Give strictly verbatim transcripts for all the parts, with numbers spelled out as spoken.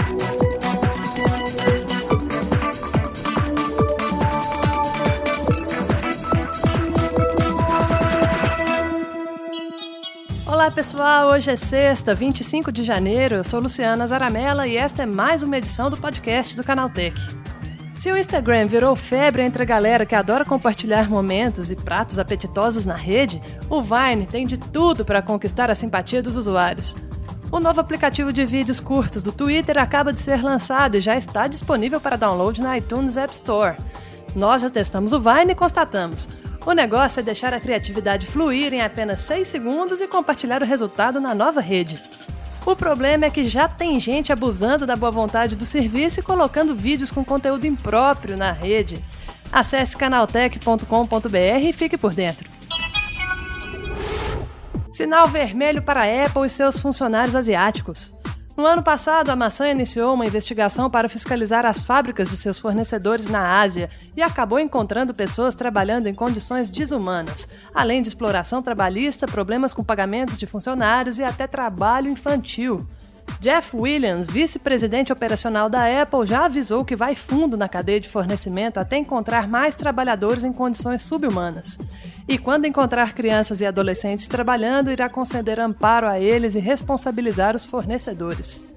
Olá pessoal, hoje é sexta, vinte e cinco de janeiro, eu sou Luciana Zaramella e esta é mais uma edição do podcast do Canaltech. Se o Instagram virou febre entre a galera que adora compartilhar momentos e pratos apetitosos na rede, o Vine tem de tudo para conquistar a simpatia dos usuários. O novo aplicativo de vídeos curtos do Twitter acaba de ser lançado e já está disponível para download na iTunes App Store. Nós já testamos o Vine e constatamos: o negócio é deixar a criatividade fluir em apenas seis segundos e compartilhar o resultado na nova rede. O problema é que já tem gente abusando da boa vontade do serviço e colocando vídeos com conteúdo impróprio na rede. Acesse canaltech ponto com ponto b r e fique por dentro. Sinal vermelho para a Apple e seus funcionários asiáticos. No ano passado, a maçã iniciou uma investigação para fiscalizar as fábricas de seus fornecedores na Ásia e acabou encontrando pessoas trabalhando em condições desumanas, além de exploração trabalhista, problemas com pagamentos de funcionários e até trabalho infantil. Jeff Williams, vice-presidente operacional da Apple, já avisou que vai fundo na cadeia de fornecimento até encontrar mais trabalhadores em condições subhumanas. E quando encontrar crianças e adolescentes trabalhando, irá conceder amparo a eles e responsabilizar os fornecedores.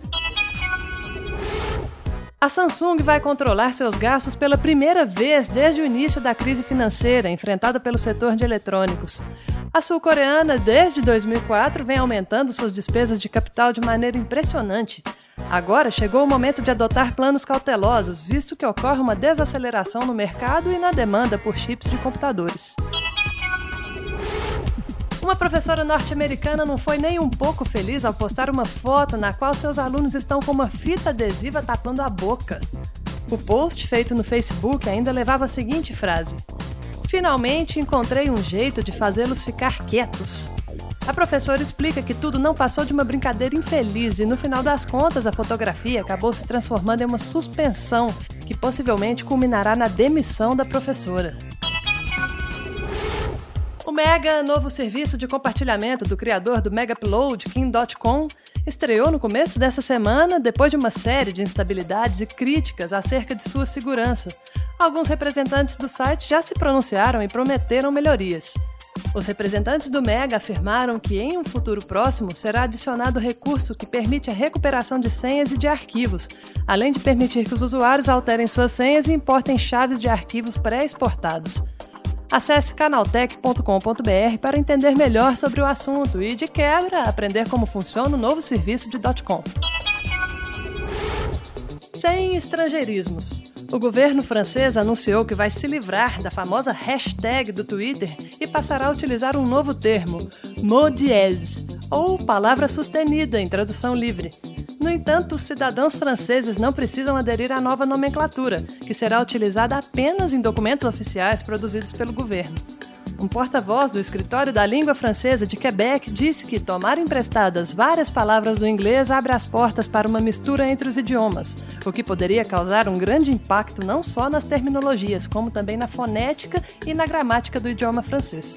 A Samsung vai controlar seus gastos pela primeira vez desde o início da crise financeira enfrentada pelo setor de eletrônicos. A sul-coreana, desde dois mil e quatro, vem aumentando suas despesas de capital de maneira impressionante. Agora chegou o momento de adotar planos cautelosos, visto que ocorre uma desaceleração no mercado e na demanda por chips de computadores. Uma professora norte-americana não foi nem um pouco feliz ao postar uma foto na qual seus alunos estão com uma fita adesiva tapando a boca. O post, feito no Facebook, ainda levava a seguinte frase: "Finalmente encontrei um jeito de fazê-los ficar quietos." A professora explica que tudo não passou de uma brincadeira infeliz e, no final das contas, a fotografia acabou se transformando em uma suspensão que possivelmente culminará na demissão da professora. O Mega, novo serviço de compartilhamento do criador do Mega Upload, Kim ponto com, estreou no começo dessa semana depois de uma série de instabilidades e críticas acerca de sua segurança. Alguns representantes do site já se pronunciaram e prometeram melhorias. Os representantes do Mega afirmaram que em um futuro próximo será adicionado recurso que permite a recuperação de senhas e de arquivos, além de permitir que os usuários alterem suas senhas e importem chaves de arquivos pré-exportados. Acesse canaltech ponto com ponto b r para entender melhor sobre o assunto e, de quebra, aprender como funciona o novo serviço de .com. Sem estrangeirismos. O governo francês anunciou que vai se livrar da famosa hashtag do Twitter e passará a utilizar um novo termo, mot dièse, ou palavra sustenida em tradução livre. No entanto, os cidadãos franceses não precisam aderir à nova nomenclatura, que será utilizada apenas em documentos oficiais produzidos pelo governo. Um porta-voz do Escritório da Língua Francesa de Quebec disse que tomar emprestadas várias palavras do inglês abre as portas para uma mistura entre os idiomas, o que poderia causar um grande impacto não só nas terminologias, como também na fonética e na gramática do idioma francês.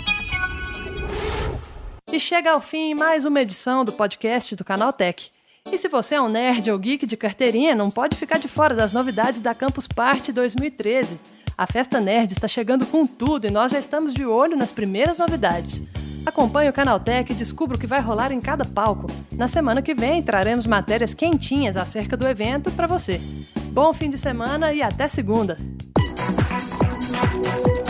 E chega ao fim mais uma edição do podcast do Canaltech. E se você é um nerd ou geek de carteirinha, não pode ficar de fora das novidades da Campus Party dois mil e treze. A Festa Nerd está chegando com tudo e nós já estamos de olho nas primeiras novidades. Acompanhe o Canaltech e descubra o que vai rolar em cada palco. Na semana que vem traremos matérias quentinhas acerca do evento para você. Bom fim de semana e até segunda!